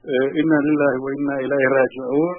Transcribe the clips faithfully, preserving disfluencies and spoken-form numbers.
إنا لله وإنا إليه راجعون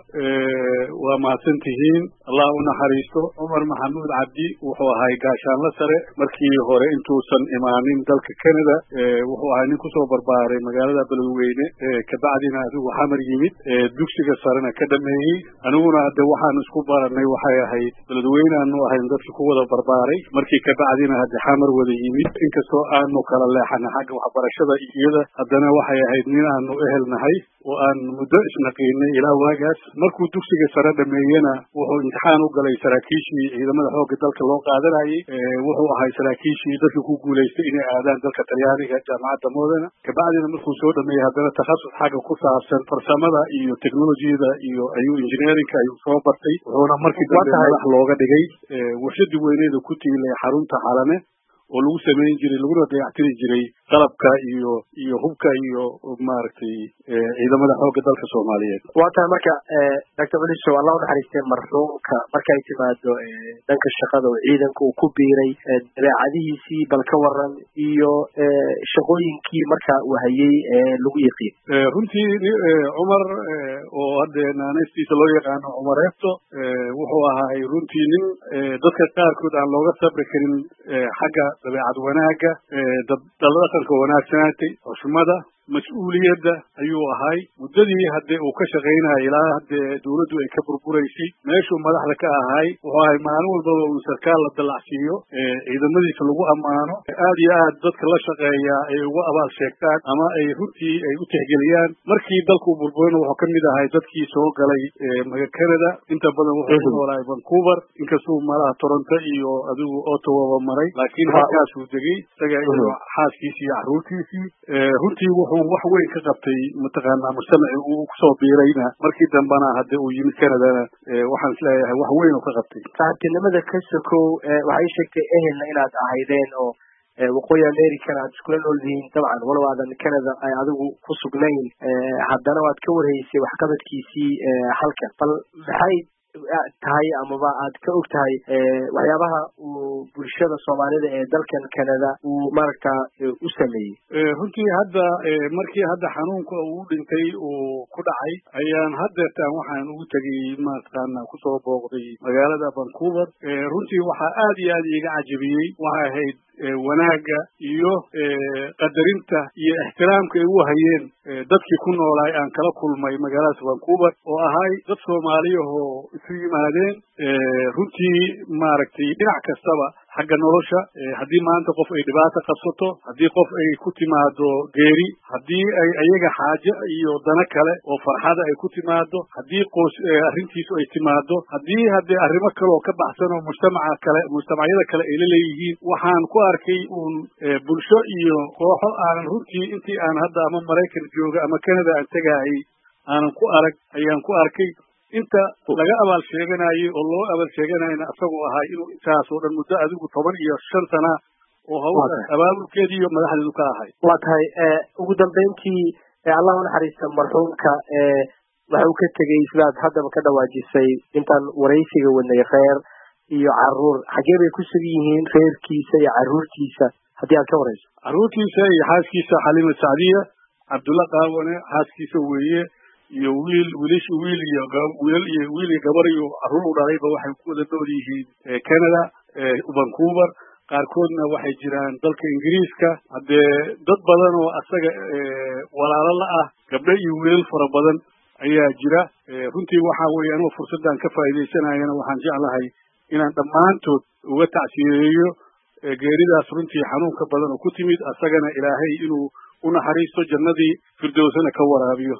وما سنتهين الله ونحريسته عمر محمود عبدي وهو هاي قاشان لسره مركي هوري انتو سن إمامين دلك كندا وهو هاي نكسو برباري مقالة بلووينة كبعدنا ذو حمر يميد دوكسي قصارنا كدمهي أنونا دوحا نسكو بارني وحايا هاي بلووينة أنو هاي ندفش قوة برباري مركي كبعدنا هاد حمر وذي يميد انكسو آنو كلا الله حنا حق وحبرشدا إيدا هدنا وحايا هاي دنينا أنو إهلنا هاي وأن مدرس نقينا إلى واجس مركو دوكسي قصارنا دمهينا وهو امتحان وقالي سراكيشي إذا ما هو قدلك الله قادر هاي وهو هاي سراكيشي دلك كوكوليستي إني آذان دلك ترياني جامعة دمودنا كبعدنا مركو سودا مي هذا تخصص حاجة كوسا عشان فرسمة إيو تكنولوجيا دا إيو أيو إنجنيرينج أيو صوبرتي وهنا مركي دلك الله لوجا دقي وشد وينيدو كتي اللي حرون تحالنا ولو سمين جري لورا يعتري جري طلبك إيو إيو هبك إيو ماركتي إذا ما دحوك دلك الصومالية. وقتها مركا دكتور علي شو الله ونحرستين مرحوك مركا اعتماده دنك الشقة وعيدنك وكبيري عاديه سي بالكورن إيو شغوين كي مركا وهي لغيقي. رنتي عمر وهذا نانستي سلوية عن عمر يفتو وهو هاي رنتي نم دكتور كار كود عن لغة سبركين حاجة تبعد وناجة دلالة كونات سنتي وشمدا مسؤولية أيوة هاي ودي هدي وكشغينا إلى هدي دولته يكبر بريسي ماشوا مدح لك هاي وهاي معنو الضوء والسركال الدلعسيو إذا مدي سلوه أمانه آدي آد ضدك الله شغيا وأبا الشيكتات أما أي هوتي أي وتهجليان مركي دلكو بربوين وحكم ده هاي ضدكي سوق علي كندا أنت بدل وحكم ولا فانكوفر إنك سو ملا تورنتو إيو أدو أوتوا ومري لكن هكذا سو دقي تجا حاس كيسي عروتي سي هوتي وحو وحوي كقبتي متقنا مجتمع وكسو بيرينا مركي دنبنا هدي ويمد كندا waxaan isleeyahay wax weyn oo ka qabtay saaxiibtinimada ka soko waxay sheegtay ehelna inaad ahaydeen oo waqooyi America aad isku nooldiin dabcan walaal aadan Canada ay adigu ku sugnayn haddana waad ka wareysay wax qabadkiisii halka bal maxay tahay ama ba aad ka ogtahay waxyaabaha uu bulshada Soomaalida ee dalkan Canada uu marka u sameeyay runtii hadda markii hadda xanuunka uu dhintay uu ku dhacay ayaan hadda taan waxaan ugu tagay maasqaana ku soo booqday magaalada Vancouver runtii waxa aad iyo aad iga cajabiyay waxa ahayd wanaaga iyo qadarinta iyo ixtiraamka ay u hayeen dadkii ku noolay aan kala kulmay magaalada Vancouver oo ahay dad Soomaaliyeed isu yimaadeen runtii maaragtay dhinac kastaba xagga nolosha hadii maanta qof ay dhibaato qabsato hadii qof ay ku timaado geeri hadii ay ayaga xaaje iyo dana kale oo farxada ay ku timaado hadii qoys arrintiisu ay timaado hadii hadii arrimo kale oo ka baxsan oo mujtamaca kale mujtamacyada kale ay leeyihiin waxaan ku arkay uun bulsho iyo kooxo aan runtii intii aan hadda ama Mareykan jooga ama Canada aan tagay aan ku arag ayaan ku arkay inta laga abaal sheeganayo oo loo abaal sheeganayna asagoo ahaa inuu intaas oo dhan muddo adigu toban iyo shan sano oo hawada abaabulkeedii iyo madaxdeedu ka ahay waa tahay ugu dambeyntii Allah u naxariisto marxuumka waxa uu ka tagay islaad haddaba ka dhawaajisay intaan wareysiga wadnay khayr iyo caruur xagee bay ku sugan yihiin reerkiisa iyo caruurtiisa haddii aad ka wareyso caruurtiisa iyo xaaskiisa Xalima Saadiya Abdullah Qaawane xaaskiisa weeye iyo wiil wiilish wiil iyo wiil iyo wiil gabar iyo caruur u dhalayba waxay ku wada nool yihiin Canada Vancouver qaarkoodna waxay jiraan dalka Ingiriiska hadee dad badan oo asaga walaalo la ah gabdho iyo wiil fara badan ayaa jira runtii waxa weeye anoo fursadan ka faa'iideysanayna waxaan jeclahay inaan dhamaantood uga tacsiyeeyo geeridaas runtii xanuunka badan oo ku timid asagana Ilaahay inuu u naxariisto jannadii firdawsana ka waraabiyo